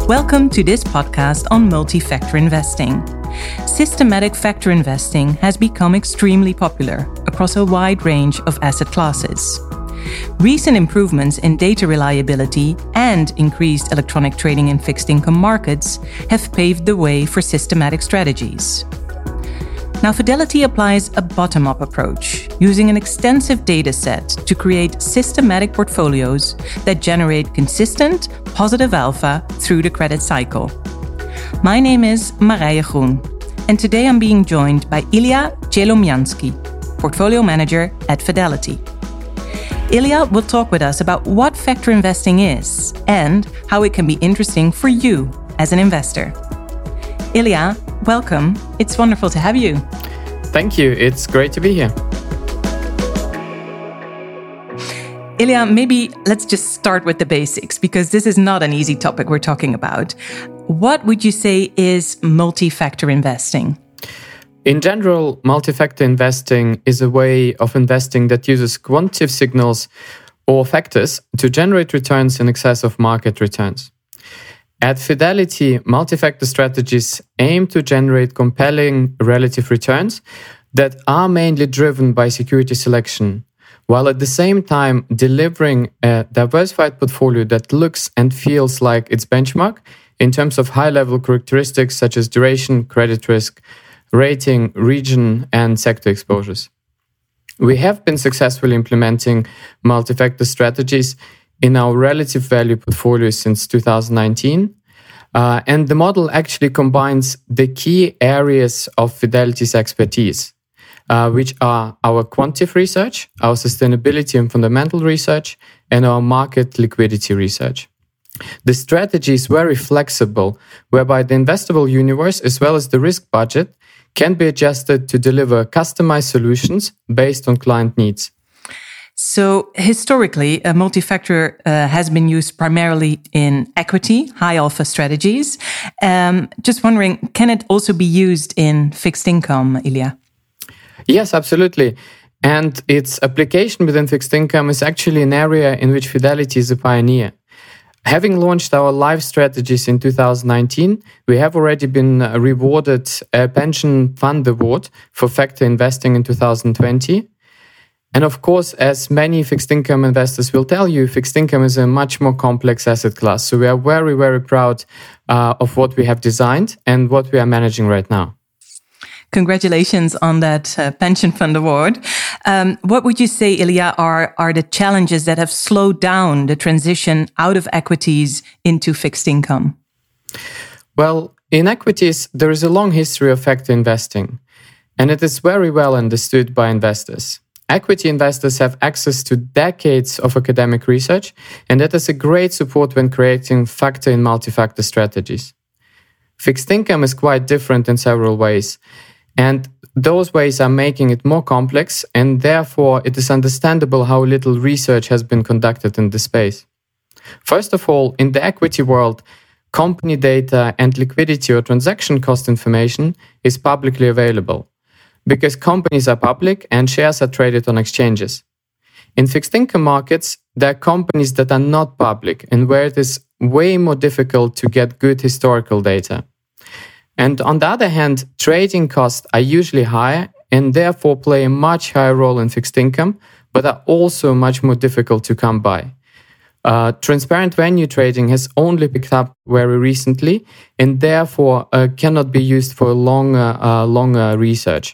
Welcome to this podcast on multi-factor investing. Systematic factor investing has become extremely popular across a wide range of asset classes. Recent improvements in data reliability and increased electronic trading in fixed income markets have paved the way for systematic strategies. Now, Fidelity applies a bottom-up approach, using an extensive data set to create systematic portfolios that generate consistent, positive alpha through the credit cycle. My name is Marije Groen, and today I'm being joined by Ilya Chelomyansky, Portfolio Manager at Fidelity. Ilya will talk with us about what factor investing is and how it can be interesting for you as an investor. Ilya, welcome. It's wonderful to have you. Thank you. It's great to be here. Ilya, maybe let's just start with the basics, because this is not an easy topic we're talking about. What would you say is multi-factor investing? In general, multi-factor investing is a way of investing that uses quantitative signals or factors to generate returns in excess of market returns. At Fidelity, multi-factor strategies aim to generate compelling relative returns that are mainly driven by security selection, while at the same time delivering a diversified portfolio that looks and feels like its benchmark in terms of high-level characteristics such as duration, credit risk, rating, region, and sector exposures. We have been successfully implementing multi-factor strategies in our relative value portfolio since 2019. And the model actually combines the key areas of Fidelity's expertise, which are our quantitative research, our sustainability and fundamental research, and our market liquidity research. The strategy is very flexible, whereby the investable universe as well as the risk budget can be adjusted to deliver customized solutions based on client needs. So historically, a multi-factor has been used primarily in equity, high alpha strategies. Just wondering, can it also be used in fixed income, Ilya? Yes, absolutely. And its application within fixed income is actually an area in which Fidelity is a pioneer. Having launched our live strategies in 2019, we have already been rewarded a pension fund award for factor investing in 2020. And of course, as many fixed income investors will tell you, fixed income is a much more complex asset class. So we are very, very proud of what we have designed and what we are managing right now. Congratulations on that pension fund award. What would you say, Ilya, are the challenges that have slowed down the transition out of equities into fixed income? Well, in equities, there is a long history of factor investing, and it is very well understood by investors. Equity investors have access to decades of academic research, and that is a great support when creating factor and multi-factor strategies. Fixed income is quite different in several ways, and those ways are making it more complex, and therefore it is understandable how little research has been conducted in this space. First of all, in the equity world, company data and liquidity or transaction cost information is publicly available, because companies are public and shares are traded on exchanges. In fixed income markets, there are companies that are not public and where it is way more difficult to get good historical data. And on the other hand, trading costs are usually higher and therefore play a much higher role in fixed income, but are also much more difficult to come by. Transparent venue trading has only picked up very recently and therefore cannot be used for longer research.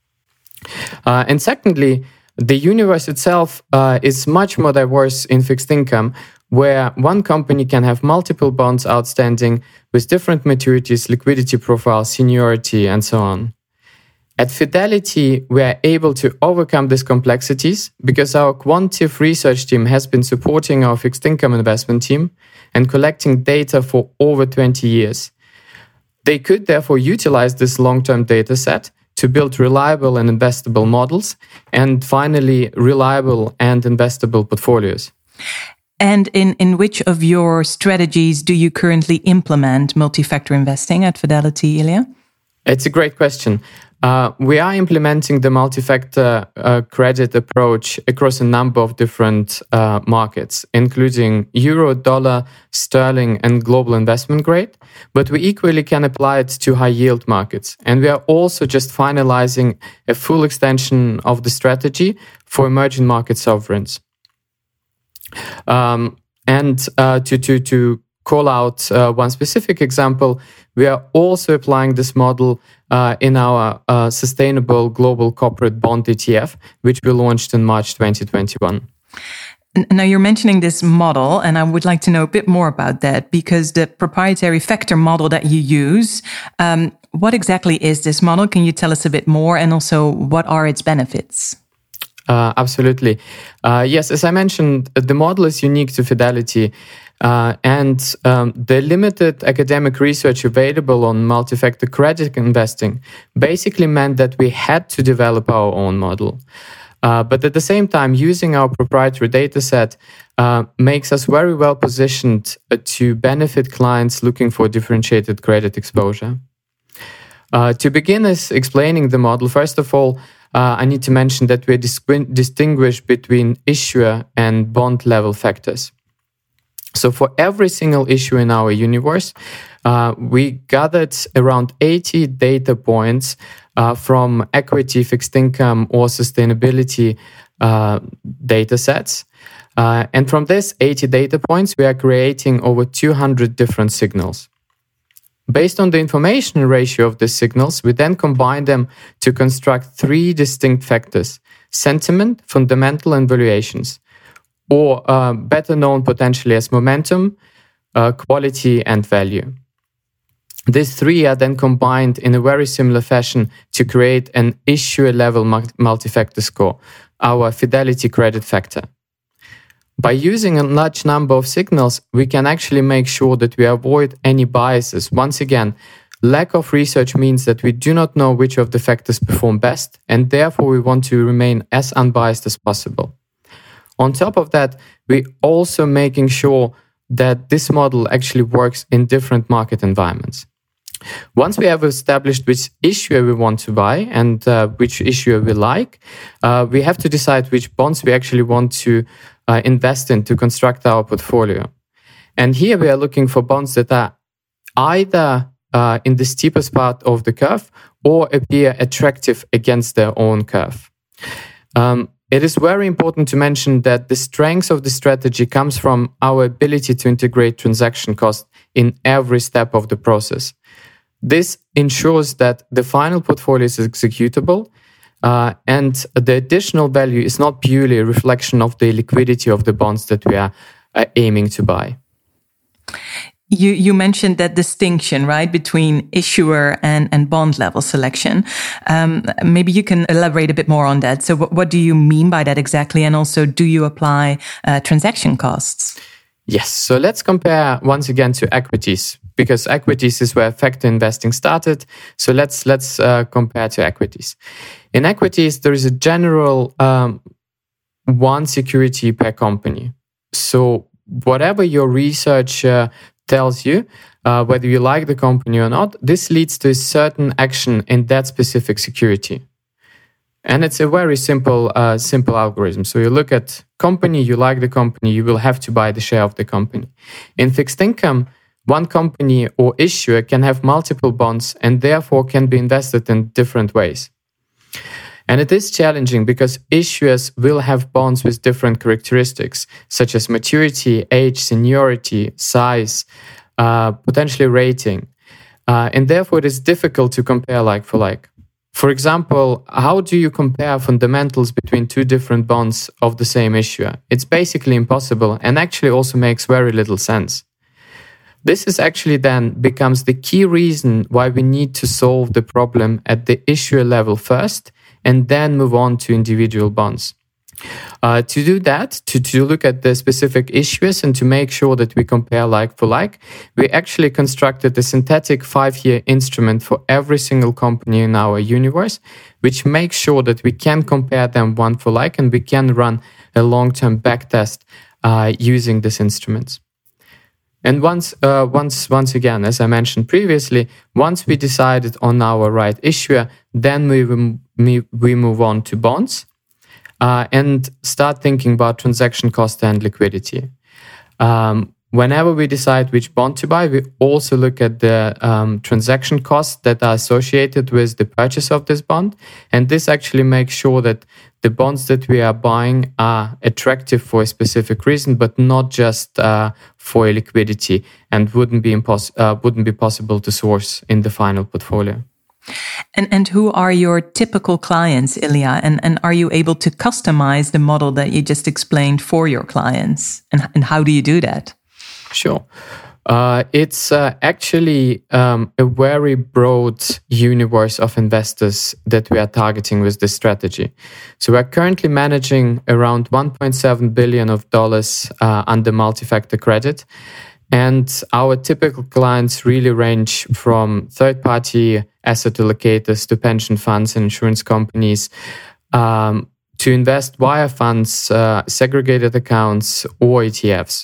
And secondly, the universe itself is much more diverse in fixed income, where one company can have multiple bonds outstanding with different maturities, liquidity profiles, seniority, and so on. At Fidelity, we are able to overcome these complexities because our quantitative research team has been supporting our fixed income investment team and collecting data for over 20 years. They could therefore utilize this long-term data set to build reliable and investable models, and finally, reliable and investable portfolios. And in which of your strategies do you currently implement multi-factor investing at Fidelity, Ilya? It's a great question. We are implementing the multi-factor credit approach across a number of different markets, including euro, dollar, sterling, and global investment grade. But we equally can apply it to high yield markets. And we are also just finalizing a full extension of the strategy for emerging market sovereigns. To call out one specific example, we are also applying this model in our sustainable global corporate bond ETF, which we launched in March 2021. Now, you're mentioning this model, and I would like to know a bit more about that, because the proprietary factor model that you use, what exactly is this model? Can you tell us a bit more? And also, what are its benefits? Absolutely. Yes, as I mentioned, the model is unique to Fidelity. The limited academic research available on multi-factor credit investing basically meant that we had to develop our own model. But at the same time, using our proprietary data set makes us very well positioned to benefit clients looking for differentiated credit exposure. To begin explaining the model, first of all, I need to mention that we distinguish between issuer and bond level factors. So for every single issue in our universe, we gathered around 80 data points from equity, fixed income, or sustainability data sets. And from this 80 data points, we are creating over 200 different signals. Based on the information ratio of the signals, we then combine them to construct three distinct factors: sentiment, fundamental, and valuations, or better known potentially as momentum, quality, and value. These three are then combined in a very similar fashion to create an issuer-level multi-factor score, our Fidelity Credit Factor. By using a large number of signals, we can actually make sure that we avoid any biases. Once again, lack of research means that we do not know which of the factors perform best, and therefore we want to remain as unbiased as possible. On top of that, we also making sure that this model actually works in different market environments. Once we have established which issuer we want to buy and which issuer we like, we have to decide which bonds we actually want to invest in to construct our portfolio. And here we are looking for bonds that are either in the steepest part of the curve or appear attractive against their own curve. It is very important to mention that the strength of the strategy comes from our ability to integrate transaction cost in every step of the process. This ensures that the final portfolio is executable, and the additional value is not purely a reflection of the liquidity of the bonds that we are aiming to buy. You mentioned that distinction, right, between issuer and bond level selection. Maybe you can elaborate a bit more on that. So what do you mean by that exactly? And also, do you apply transaction costs? Yes. So let's compare once again to equities, because equities is where factor investing started. So let's compare to equities. In equities, there is a general one security per company. So whatever your research tells you, whether you like the company or not, this leads to a certain action in that specific security. And it's a very simple algorithm. So you look at company, you like the company, you will have to buy the share of the company. In fixed income, one company or issuer can have multiple bonds and therefore can be invested in different ways. And it is challenging because issuers will have bonds with different characteristics, such as maturity, age, seniority, size, potentially rating. And therefore, it is difficult to compare like for like. For example, how do you compare fundamentals between two different bonds of the same issuer? It's basically impossible and actually also makes very little sense. This is actually then becomes the key reason why we need to solve the problem at the issuer level first, and then move on to individual bonds. To do that, to look at the specific issuers and to make sure that we compare like for like, we actually constructed a synthetic 5-year instrument for every single company in our universe, which makes sure that we can compare them one for like, and we can run a long-term backtest using this instrument. And once again, as I mentioned previously, once we decided on our right issuer, Then we move on to bonds and start thinking about transaction cost and liquidity. Whenever we decide which bond to buy, we also look at the transaction costs that are associated with the purchase of this bond. And this actually makes sure that the bonds that we are buying are attractive for a specific reason, but not just for liquidity, and wouldn't be possible to source in the final portfolio. And who are your typical clients, Ilya? And are you able to customize the model that you just explained for your clients? And how do you do that? Sure. It's actually a very broad universe of investors that we are targeting with this strategy. So we're currently managing around $1.7 billion under multi-factor credit. And our typical clients really range from third-party asset allocators to pension funds and insurance companies to invest via funds, segregated accounts, or ETFs.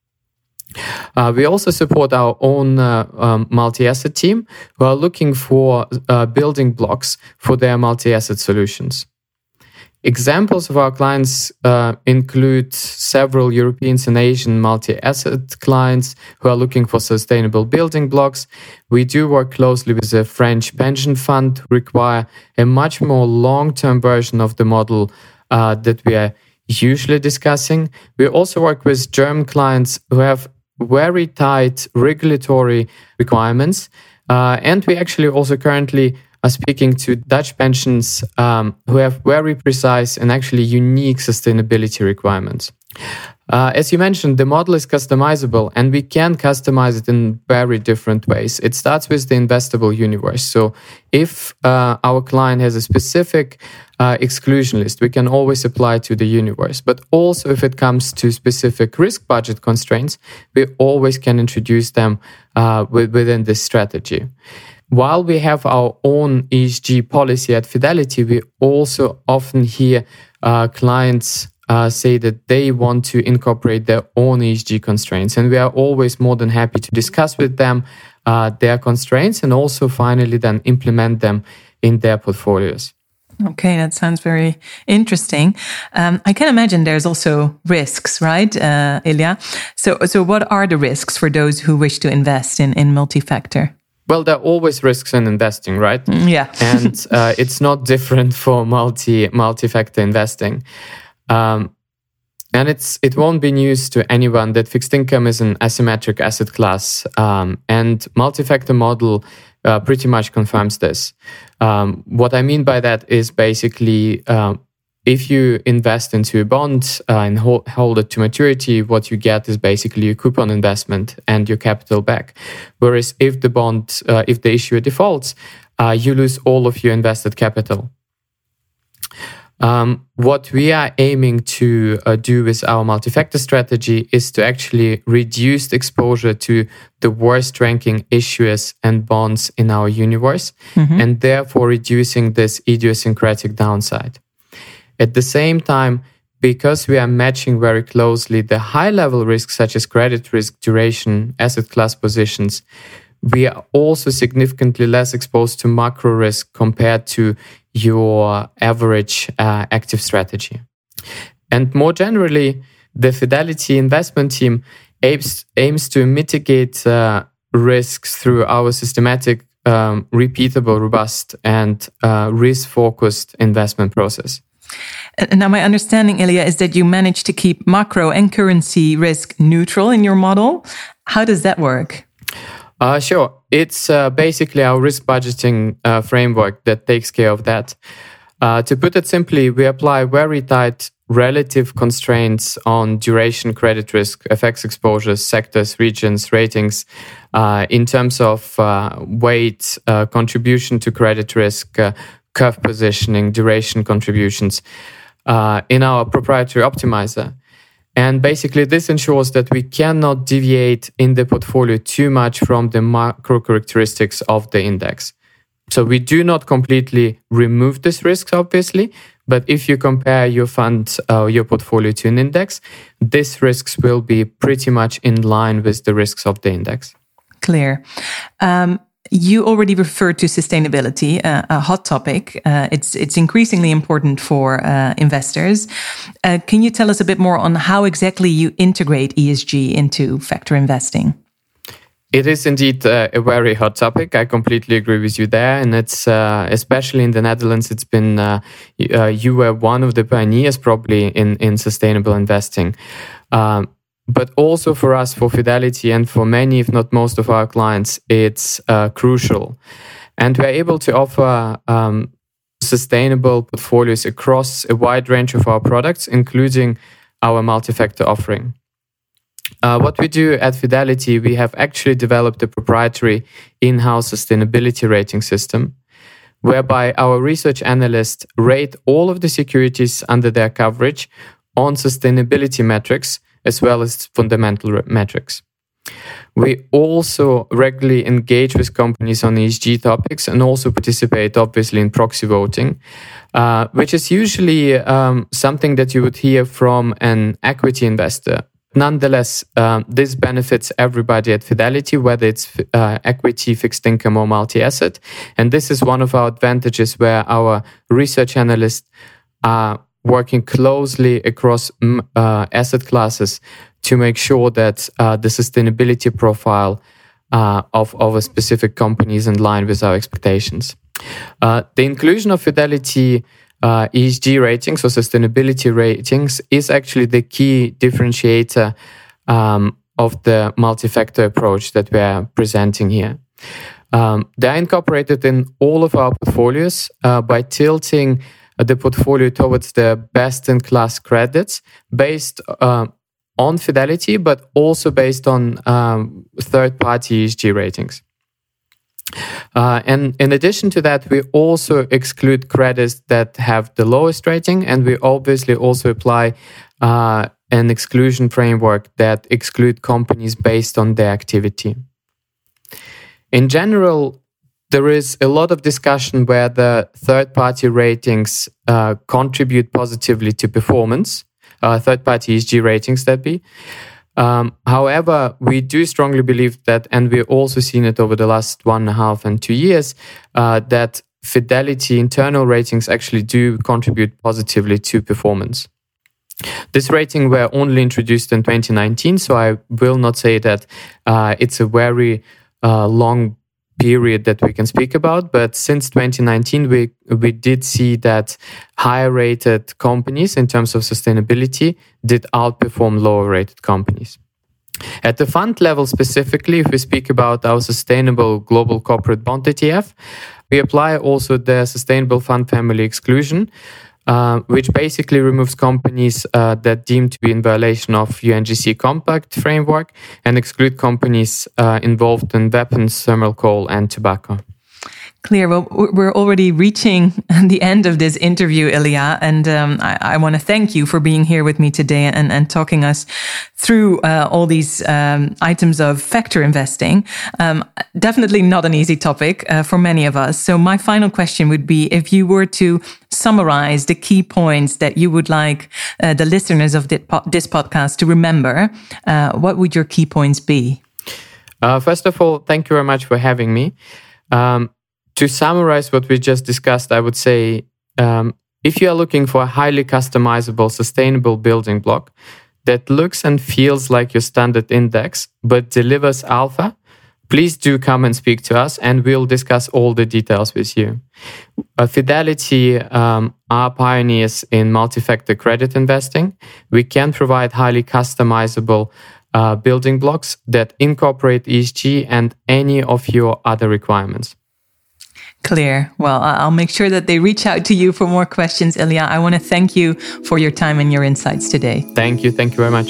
We also support our own multi-asset team who are looking for building blocks for their multi-asset solutions. Examples of our clients include several European and Asian multi-asset clients who are looking for sustainable building blocks. We do work closely with a French pension fund who require a much more long-term version of the model that we are usually discussing. We also work with German clients who have very tight regulatory requirements. And we actually also currently are speaking to Dutch pensions who have very precise and actually unique sustainability requirements. As you mentioned, the model is customizable, and we can customize it in very different ways. It starts with the investable universe. So if our client has a specific exclusion list, we can always apply to the universe. But also if it comes to specific risk budget constraints, we always can introduce them within this strategy. While we have our own ESG policy at Fidelity, we also often hear clients say that they want to incorporate their own ESG constraints. And we are always more than happy to discuss with them their constraints and also finally then implement them in their portfolios. Okay, that sounds very interesting. I can imagine there's also risks, right, Ilya? So what are the risks for those who wish to invest in multi-factor? Well, there are always risks in investing, right? Yeah. And it's not different for multi-factor investing. And it won't be news to anyone that fixed income is an asymmetric asset class. And multi-factor model pretty much confirms this. What I mean by that is basically if you invest into a bond and hold it to maturity, what you get is basically a coupon investment and your capital back. Whereas if the issuer defaults, you lose all of your invested capital. What we are aiming to do with our multi-factor strategy is to actually reduce the exposure to the worst ranking issuers and bonds in our universe, and therefore reducing this idiosyncratic downside. At the same time, because we are matching very closely the high-level risks such as credit risk, duration, asset class positions, we are also significantly less exposed to macro risk compared to your average active strategy. And more generally, the Fidelity investment team aims to mitigate risks through our systematic, repeatable, robust, and risk-focused investment process. And now my understanding, Ilya, is that you manage to keep macro and currency risk neutral in your model. How does that work? Sure. It's basically our risk budgeting framework that takes care of that. To put it simply, we apply very tight relative constraints on duration, credit risk, FX exposures, sectors, regions, ratings, in terms of weight, contribution to credit risk, curve positioning, duration contributions in our proprietary optimizer. And basically, this ensures that we cannot deviate in the portfolio too much from the macro characteristics of the index. So we do not completely remove this risk, obviously, but if you compare your fund, your portfolio to an index, these risks will be pretty much in line with the risks of the index. Clear. You already referred to sustainability, a hot topic. It's increasingly important for investors. Can you tell us a bit more on how exactly you integrate ESG into factor investing? It is indeed a very hot topic. I completely agree with you there. And it's especially in the Netherlands, it's been, you were one of the pioneers probably in sustainable investing. But also for us, for Fidelity, and for many, if not most of our clients, it's crucial. And we're able to offer sustainable portfolios across a wide range of our products, including our multi-factor offering. What we do at Fidelity, we have actually developed a proprietary in-house sustainability rating system, whereby our research analysts rate all of the securities under their coverage on sustainability metrics as well as fundamental metrics. We also regularly engage with companies on ESG topics and also participate, obviously, in proxy voting, which is usually something that you would hear from an equity investor. Nonetheless, this benefits everybody at Fidelity, whether it's equity, fixed income, or multi-asset. And this is one of our advantages, where our research analysts are working closely across asset classes to make sure that the sustainability profile of a specific company is in line with our expectations. The inclusion of Fidelity ESG ratings or sustainability ratings is actually the key differentiator of the multi-factor approach that we are presenting here. They're incorporated in all of our portfolios by tilting the portfolio towards the best-in-class credits based on Fidelity, but also based on third-party ESG ratings. And in addition to that, we also exclude credits that have the lowest rating, and we obviously also apply an exclusion framework that exclude companies based on their activity. In general, there is a lot of discussion where the third-party ratings contribute positively to performance, third-party ESG ratings that be. However, we do strongly believe that, and we've also seen it over the last 1.5 and 2 years, that Fidelity internal ratings actually do contribute positively to performance. This rating were only introduced in 2019, so I will not say that it's a very long period that we can speak about, but since 2019 we did see that higher rated companies in terms of sustainability did outperform lower rated companies. At the fund level specifically, if we speak about our sustainable global corporate bond ETF, we apply also the sustainable fund family exclusion, which basically removes companies that deem to be in violation of UNGC Compact framework and exclude companies involved in weapons, thermal coal, and tobacco. Clear. Well, we're already reaching the end of this interview, Ilya, and I want to thank you for being here with me today and talking us through all these items of factor investing. Definitely not an easy topic for many of us. So my final question would be, if you were to summarize the key points that you would like the listeners of this podcast to remember, what would your key points be? First of all, thank you very much for having me. To summarize what we just discussed, I would say, if you are looking for a highly customizable, sustainable building block that looks and feels like your standard index, but delivers alpha, please do come and speak to us, and we'll discuss all the details with you. Fidelity are pioneers in multi-factor credit investing. We can provide highly customizable building blocks that incorporate ESG and any of your other requirements. Clear. Well, I'll make sure that they reach out to you for more questions, Ilya. I want to thank you for your time and your insights today. Thank you. Thank you very much.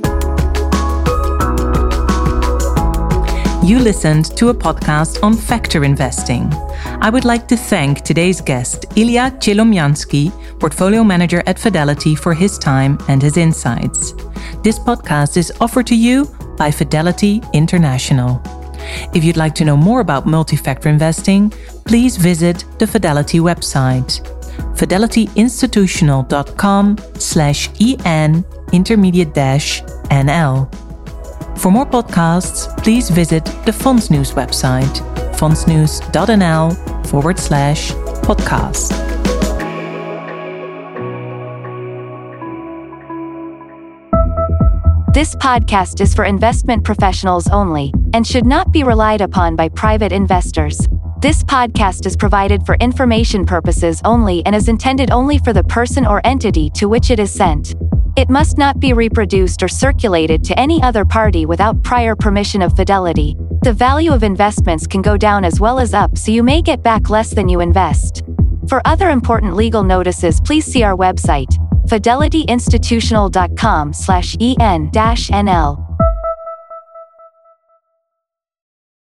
You listened to a podcast on factor investing. I would like to thank today's guest, Ilya Chelomyansky, portfolio manager at Fidelity, for his time and his insights. This podcast is offered to you by Fidelity International. If you'd like to know more about multi-factor investing, please visit the Fidelity website, fidelityinstitutional.com/en_NL. For more podcasts, please visit the Fondsnews website, fondsnews.nl/podcast. This podcast is for investment professionals only and should not be relied upon by private investors. This podcast is provided for information purposes only and is intended only for the person or entity to which it is sent. It must not be reproduced or circulated to any other party without prior permission of Fidelity. The value of investments can go down as well as up, so you may get back less than you invest. For other important legal notices, please see our website, fidelityinstitutional.com/en-nl.